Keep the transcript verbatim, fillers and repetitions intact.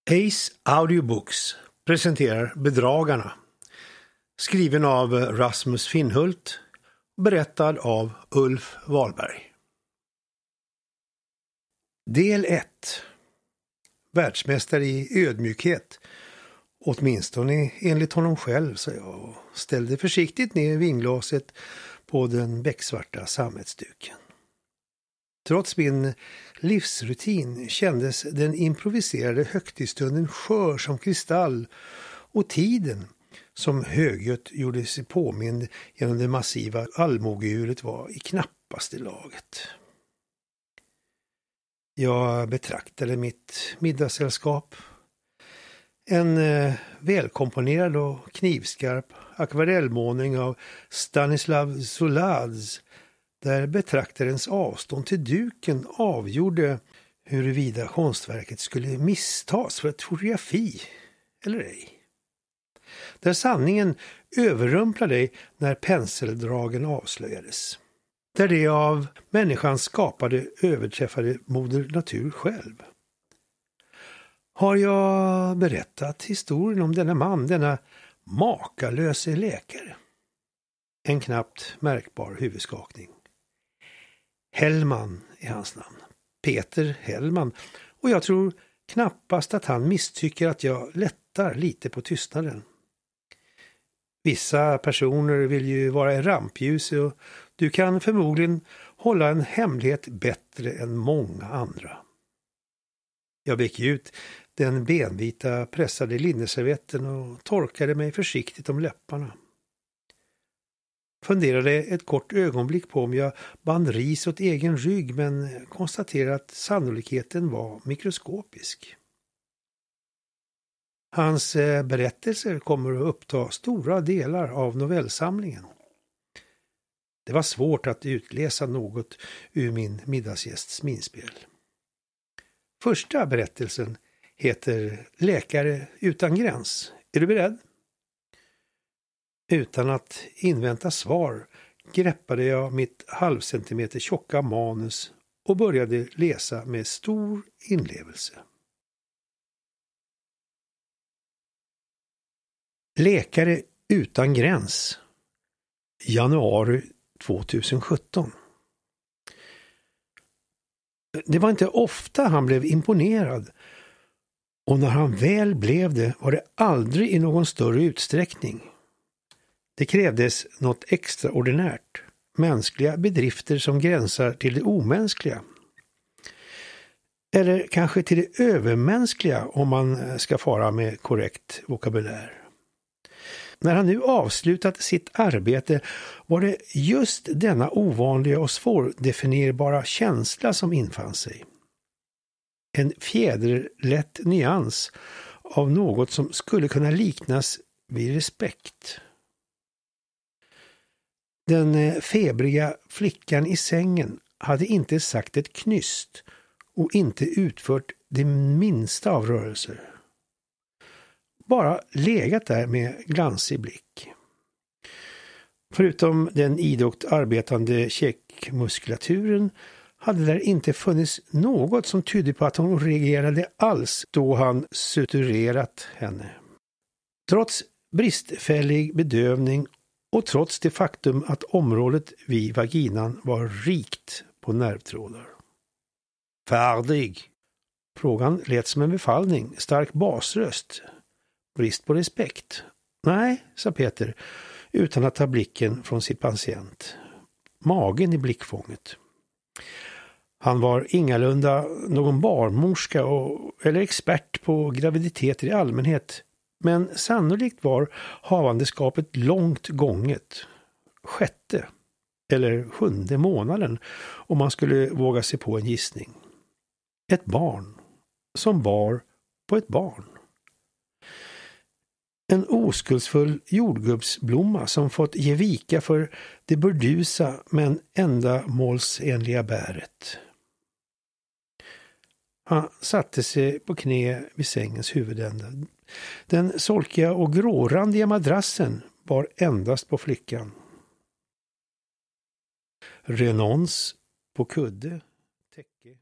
Ace Audiobooks presenterar Bedragarna, skriven av Rasmus Finnhult, berättad av Ulf Wahlberg. Del ett. Världsmästare i ödmjukhet, åtminstone enligt honom själv, sa jag och ställde försiktigt ner vinglaset på den becksvarta sammetsduken. Trots min livsrutin kändes den improviserade högtidsstunden skör som kristall och tiden som högljutt gjorde sig påmind genom det massiva allmogeuret var i knappaste laget. Jag betraktade mitt middagssällskap. En eh, välkomponerad och knivskarp akvarellmålning av Stanislav Solads, där betraktarens avstånd till duken avgjorde huruvida konstverket skulle misstas för ett fotografi eller ej. Där sanningen överrumplade dig när penseldragen avslöjades. Där det av människan skapade överträffade moder natur själv. Har jag berättat historien om denna man, denna makalöse läkare? En knappt märkbar huvudskakning. Hellman är hans namn. Peter Hellman. Och jag tror knappast att han misstycker att jag lättar lite på tystnaden. Vissa personer vill ju vara i rampljuset och du kan förmodligen hålla en hemlighet bättre än många andra. Jag vek ut den benvita pressade linneservetten och torkade mig försiktigt om läpparna. Funderade ett kort ögonblick på om jag band ris åt egen rygg, men konstaterade att sannolikheten var mikroskopisk. Hans berättelser kommer att uppta stora delar av novellsamlingen. Det var svårt att utläsa något ur min middagsgästs minspel. Första berättelsen heter Läkare utan gräns. Är du beredd? Utan att invänta svar greppade jag mitt halvcentimeter tjocka manus och började läsa med stor inlevelse. Läkare utan gräns. Januari tjugohundrasjutton. Det var inte ofta han blev imponerad, och när han väl blev det var det aldrig i någon större utsträckning. Det krävdes något extraordinärt, mänskliga bedrifter som gränsar till det omänskliga. Eller kanske till det övermänskliga om man ska fara med korrekt vokabulär. När han nu avslutat sitt arbete var det just denna ovanliga och svårdefinierbara känsla som infann sig. En fjäderlätt nyans av något som skulle kunna liknas vid respekt. Den febriga flickan i sängen hade inte sagt ett knyst och inte utfört det minsta av rörelser. Bara legat där med glansig blick. Förutom den idogt arbetande käkmuskulaturen hade där inte funnits något som tydde på att hon reagerade alls då han suturerat henne. Trots bristfällig bedövning och trots det faktum att området vid vaginan var rikt på nervtrådar. Färdig! Frågan lät som en befallning, stark basröst. Brist på respekt. Nej, sa Peter, utan att ta blicken från sin patient. Magen i blickfånget. Han var ingalunda någon barnmorska och, eller expert på graviditeter i allmänhet, men sannolikt var havandeskapet långt gånget. Sjätte eller sjunde månaden, om man skulle våga sig på en gissning. Ett barn som bar på ett barn. En oskuldsfull jordgubbsblomma som fått ge vika för det burdusa men ändamålsenliga bäret. Han satte sig på knä vid sängens huvudända. Den solkiga och grårandiga madrassen var endast på flickan. Renons på kudde, täcke